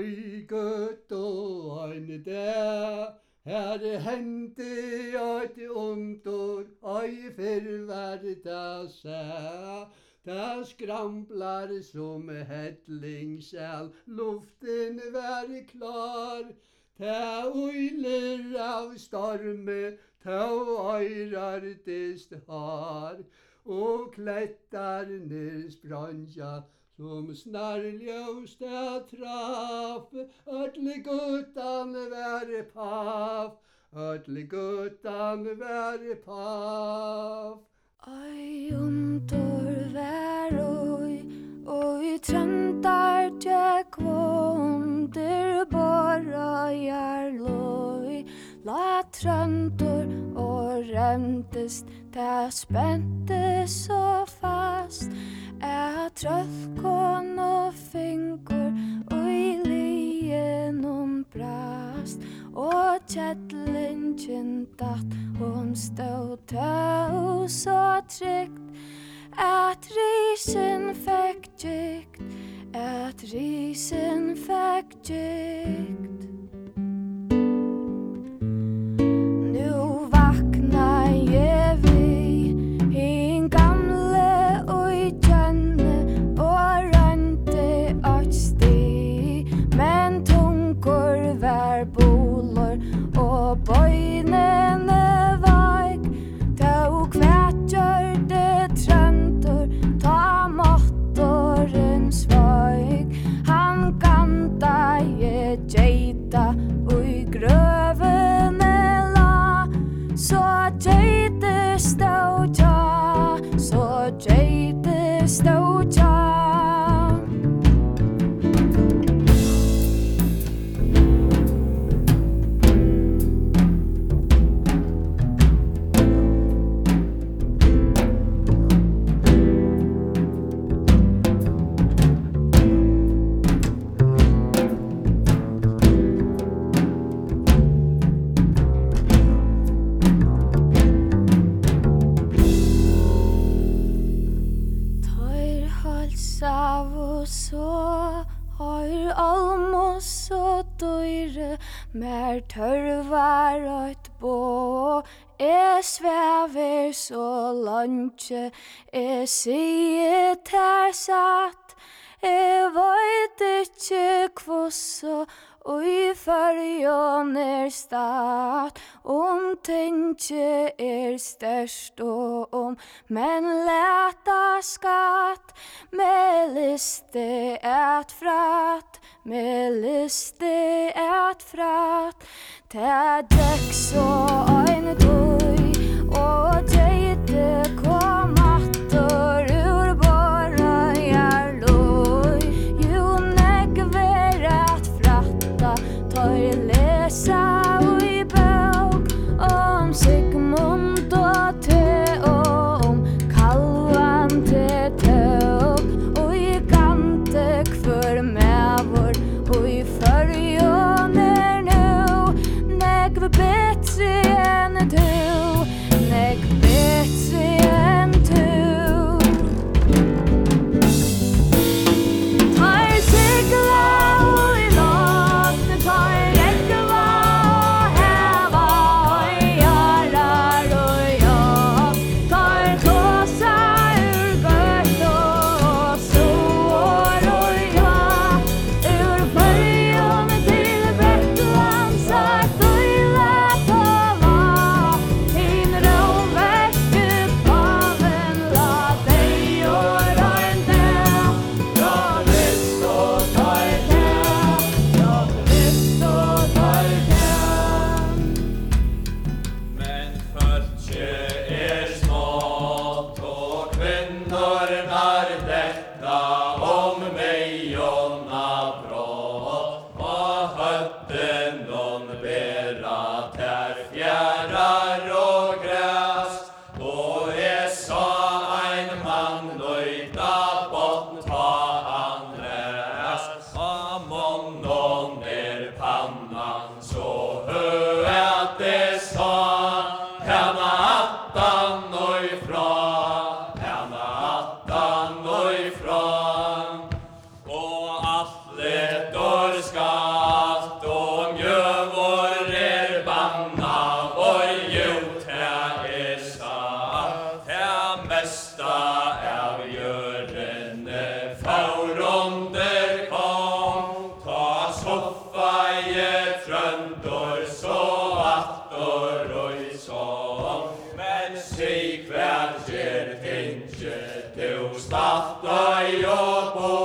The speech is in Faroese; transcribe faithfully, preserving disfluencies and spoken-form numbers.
oi gøtt og ein dag, her hendi eit undur, oi fyrr var det sæ. Det skramplar som hellingsel, luften var klar. Det uiler av storme, tå øyrardist har, og klettarnir spranja, som snarljós det traff. Öll guttan var paff, öll guttan var paff. Ai undur var oi, oi trendar tjekk vondir borrajar loi. La tröndur og remtist, det spente så fast, at tröllkon og fingur oi lienum brast, og kjettlingen datt, hon stod tå så trygt, at risen fekk gikt, at risen fekk gikt. Nu vakna jeg vi, hin gamle og kjenne, og rønte at sti, men tungur var bolor, og bøynene vaik, tå kvært gjør det trøndur, ta motoren sveik. Han ganta je geita, ui grøvene la, så geite stå tja, så geite stå tja. Så har almos og døyre, mer tørvar et bå. Jeg svever så langt, jeg sier ter satt. Jeg vet ikke hvordan, og i fargen er stad. Om tenke er størst og om, men leta skatt. Med liste et fratt, med liste et fratt. Det døk så øyne tøy, og geite kom atter ur borra jærløy. Jo nekver et fratta, tøy lesa ui bøk, om Sigmund og te, og om kalvan te tøk. Og i gante kvar mevor, og i fargen er nu, nekv betre enn du, nekv betre enn du. Tar sigla og i låten, tar rekka Inche, du stafta jo på